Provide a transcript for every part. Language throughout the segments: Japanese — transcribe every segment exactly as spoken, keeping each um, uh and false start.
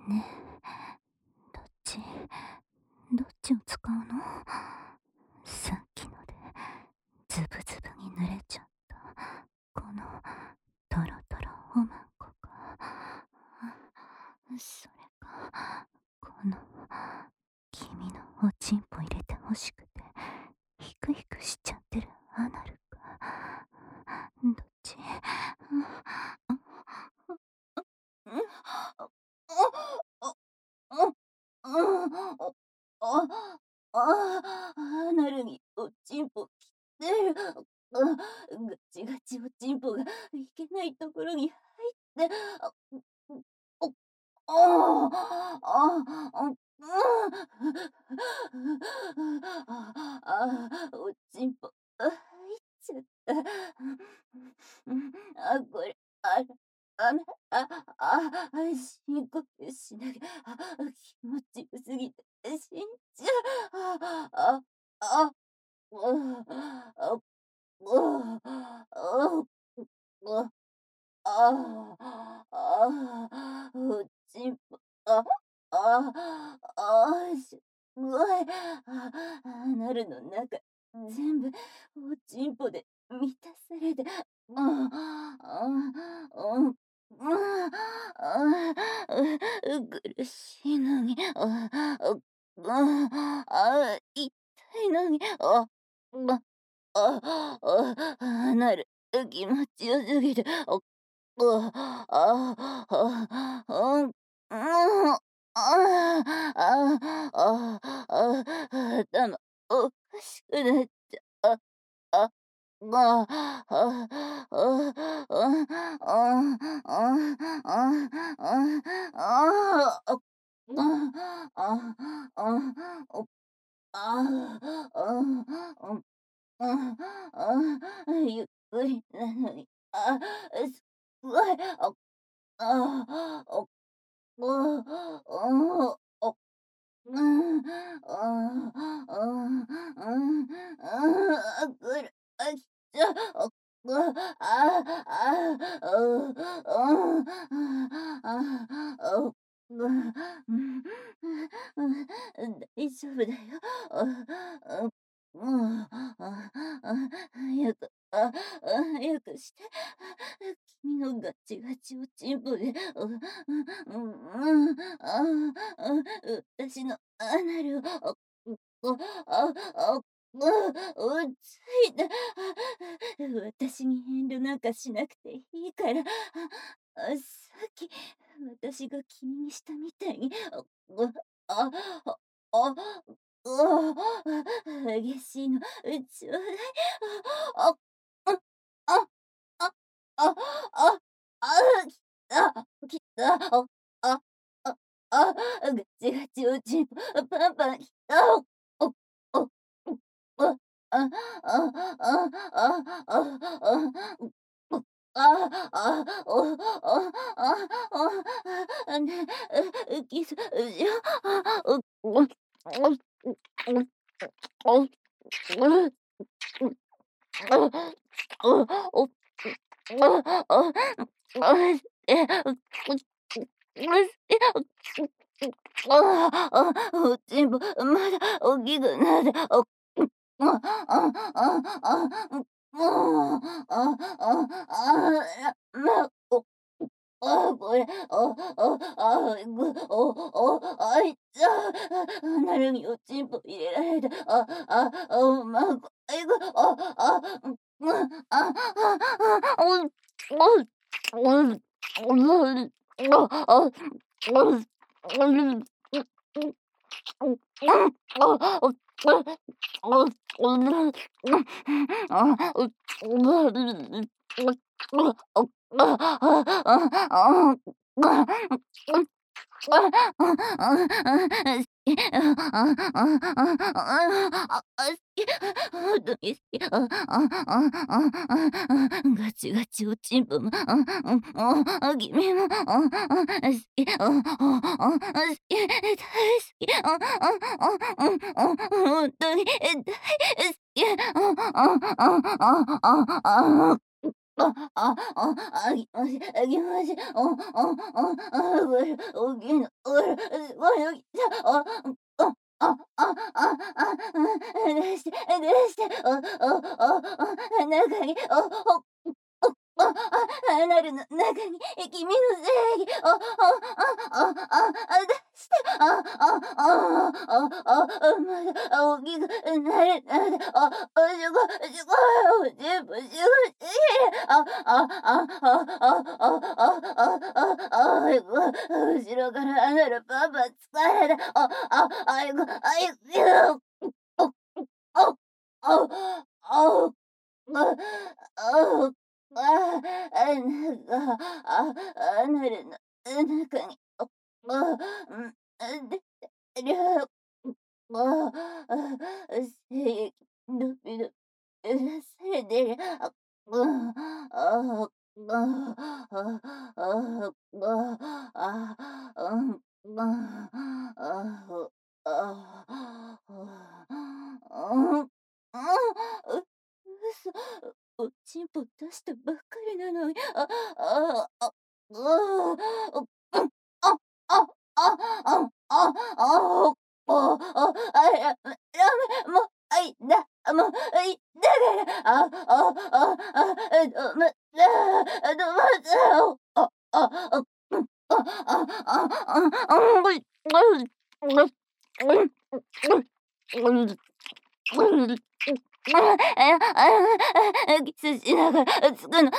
ねえ、どっちどっちを使うの？さっきのでズブズブに濡れちゃったこのトロトロおまんこが、それかこの君のおちんぽ入れてほしくてヒクヒクしちゃってるアナルか、どっち？ああ、アナルにおちんぽきてる。あ、ガチガチおちんぽがいけないところに入って、あ、おああ、ああ、うん。ああ、おちんぽ、あ、入っちゃった。うん、あ、これ、あら、あなあ、あ、あ、深呼吸しなきゃ、あ、気持ちよすぎて死んじゃう。ああ、あ、あ、あ、あ、あ、あ、ああ、ああ、おちんぽ、あ、ああ、ああ、すごい。あ、アナルの中、全部おちんぽで満たされて、ああ、ああ、うん、ああ、う苦しいのに、ああ、ああ、痛いのに、あ、あ、あ、あ、アナル、気持ちよすぎて、ああ、ああ、あ、うん、うん、ああ、ああ、ああ、頭おかしくなっちゃう。あ、あ、ああ、ああ、ああ、ああ、ああ、ああ、ああ、あ、おああ、ああ、うん、ああ、あ、ゆっくりなのに、あ、すごい、あああ、おああ、ああ、おうん、ああ、ああ、うん、ああ、くる、あ、きちゃ、あ、ああ、ああ、うん、うん、ああ、あ、おうん、うん、うん、大丈夫だよ。ああ、うん、ああ、早く、あ、あ、早くして。君のガチガチおちんぽで、うん、うん、うん、ああ、私のアナルを、あ、あ、あ、あ、おついた。私に遠慮なんかしなくていいから、あ、さっき私が君にしたみたいに、あ、あ、あ、あ、あ、激しいの、ちょうだい。あ、あ、あ、あ、あ、あ、あ、きた、きた、あ、あ、あ、あ、ガチガチおちんぽ、パンパンきた、お、お、お、あ、あ、あ、あ、あ、あ、あ、お、ああ、お、あ、あ、あ、ね、うきすじゃ、お、お、お、お、お、お、お、あ、あ、あ、え、ああ、おちんぽ、まだ大きくなって、あ、あ、あ、あ、あ、もう、あ、あ、あ、ま、お、あ、これ、あ、あ、あ、ぐ、お、お、あいちゃ、なるにおちんぽ入れられて、あ、あ、あ、ま、こいぐ、あ、あ、うん、あ、あ、あ、お、お、お、お、あ、あ、うん、うん、うん、あ、お、お、お、ぬ、あ、う、う、う、お、あ、あ、あ、あ、あ、あ、あ、あ、あ、すき、あ、あ、あ、あ、あ、あ、すき、ほんとにすき、あ、あ、あ、あ、あ、ガチガチおちんぽも、あ、うん、あ、君も、あ、あ、すき、あ、あ、あ、すき、大好き、あ、あ、あ、うん、あ、ほんとに大好き、あ、あ、あ、あ、あ、あ、あ。 あ、あ、あ、あぎましあぎましあ、あ、あ、あ、うる、おぎの、うる、すごいおぎあ、あ、あ、あ、あ、あ、うん、出して出して、あ、あ、あ、あ、中に、あ、ほあ、あ、離れの中に君の正義、あ、あ、あ、あ、あ、あ、出して、あ、あ、あ、あ、あ、あ、まだ、あ、大きくなれなれ、あ、あ、すごい、すごい、全部すごい、すげえ、あ、あ、あ、あ、あ、あ、あ、あ、あ、あいこ、後ろから離れパパ疲れた、あ、あ、あいこ、あいこ、あ、あ、あ、あ、あ、あ、あ、あ、なんか、あ、あなるの中に、あ、あ、うん、あ、でる、あ、あ、精液のびの出されてる、あ、うん、あ、あ、あ、あ、あ、あ、あ、うん、あ、あ、あ、あ、うん、うん、う嘘、おちんぽ出したばっかりなのに、あ、あ、あ、あ、うん、あ、あ、あ、あ、あ、あ、あ、あ、あ、やめやめ、もう、あいだ、もう、いだから、あ、あ、あ、あ、どまあ、どまつあ、あ、あ、うん、あ、あ、あ、あ、あ、うん、うん、うん、うん、うん、うん。ああ、ああ、キスしながらつくの、な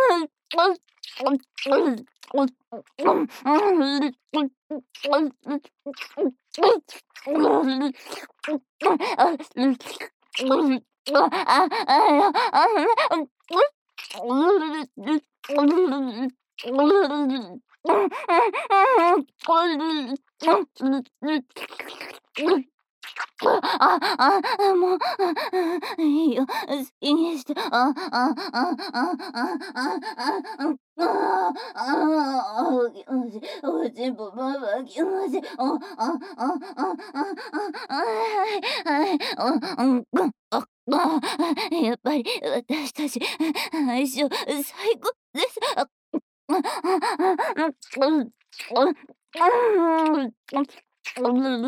あ、あ、あ、もう、あ、いいよ、好きにして、あ、あ、あ、あ、あ、あ、あ、うん、ああ、ああ、気持ちいい、おちんぽばば気持ちいい、あ、あ、あ、あ、あ、あ、はい、はい、あ、うん、うん、あ、あ、やっぱり私たち、相性最高です。あ、あ、あ、あ、うん、うん、うん、うん、うん、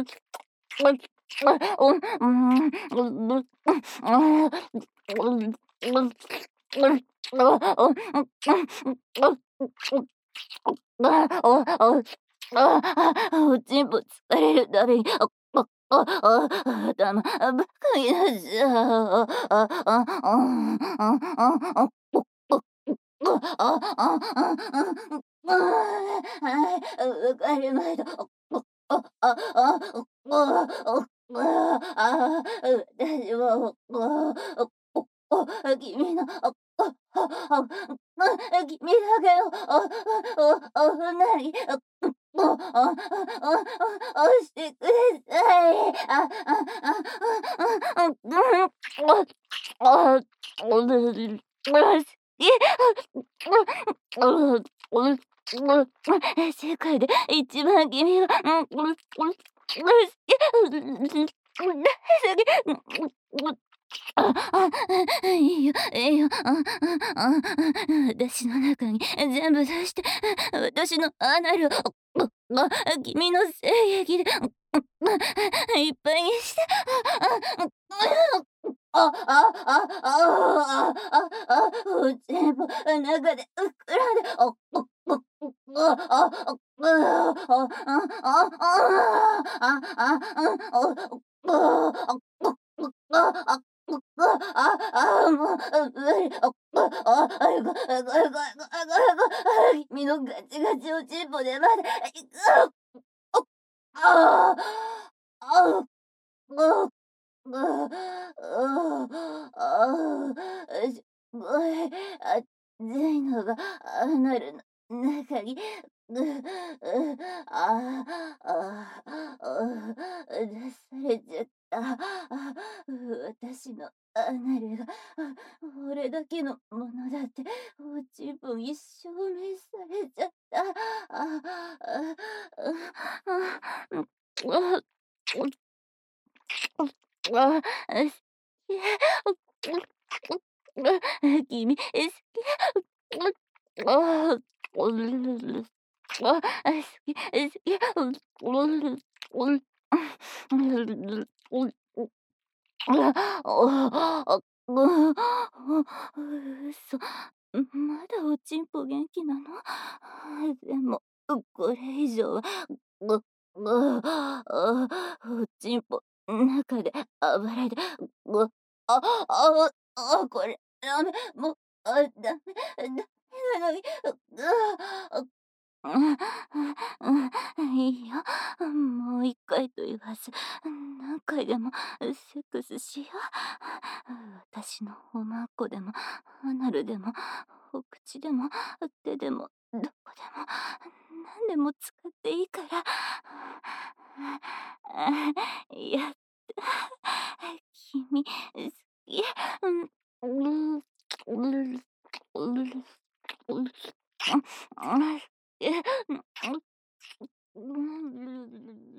おちんぽ疲れるたびに、あ、あ、あ、あ、頭ばっかりだし、あ、あ、あ、あ、あ、あ、あ、あ、お、お、あ、あ、あ、あ、あ、はい、わかりました。あ、あ、あ、あ、あ、あ、ああ、私も、あ、お、お、君の、あ、あ、あ、あ、君だけの、あ、お、お、女に、あ、あ、あ、あ、押してください。あ、あ、あ、あ、あ、うん、あ、あ、おねります。いえ、あ、あ、あ、あ、世界で一番君が、うん、うん、うん、好き、大好き、あ、あ、いいよ、いいよ、あ、あ、あ、私の中に全部出して、私のアナルを、あ、君の精液で、いっぱいにして、あ、あ、あ、あ、あ、あ、あ、あ、全部中で膨らんで、あ、あ、あ、あ、あ、あ、あ、あ、あ、あ、あ、あ、あ、あ、あ、あ、あ、もう、無理、あ、あ、あいこ、あいこ、あいこ、あいこ、あいこ、君のガチガチおちんぽでまで、いく、あ、あ、あ、あ、あ、あ、あ、あ、すごい、熱いのがアナルの中に、う、う、ああ、ああ、出されちゃった。あ、私のアナルが、あ、俺だけのものだって、おちんぽに証明されちゃった。ああ、あ、あ、あ、あ、あ、あ、すき、君、好き。 あ、あ、好き、好き、うん、うんうん、うん、あ、あ、う、嘘、まだおちんぽ元気なの？でも、これ以上は、ぐぐあ、おちんぽ中で暴れて、ぐあ、ああ、これダメ、もう、あ、ダメ、ダメなのに、ぐあ、うん、うん、いいよ。もう一回と言わず、何回でもセックスしよう。私のおまんこでも、アナルでも、お口でも、手でも、どこでも、何でも使っていいから。やった。君、好き。うん、うん、うん、うん、うん。え、うん、うん、